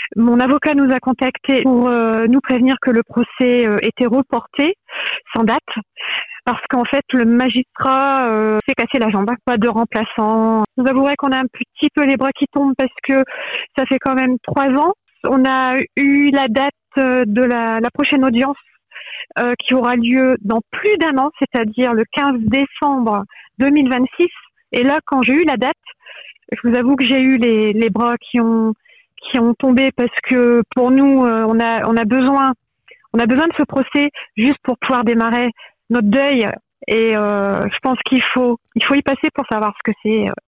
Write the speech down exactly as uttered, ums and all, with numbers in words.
Mon avocat nous a contactés pour euh, nous prévenir que le procès euh, était reporté sans date parce qu'en fait le magistrat euh, s'est cassé la jambe, pas de remplaçant. Je vous avouerai qu'on a un petit peu les bras qui tombent parce que ça fait quand même trois ans. On a eu la date de la, la prochaine audience euh, qui aura lieu dans plus d'un an, c'est-à-dire le quinze décembre deux mille vingt-six. Et là, quand j'ai eu la date, je vous avoue que j'ai eu les, les bras qui ont qui ont tombé parce que pour nous, euh, on a on a besoin on a besoin de ce procès juste pour pouvoir démarrer notre deuil. Et euh, je pense qu'il faut il faut y passer pour savoir ce que c'est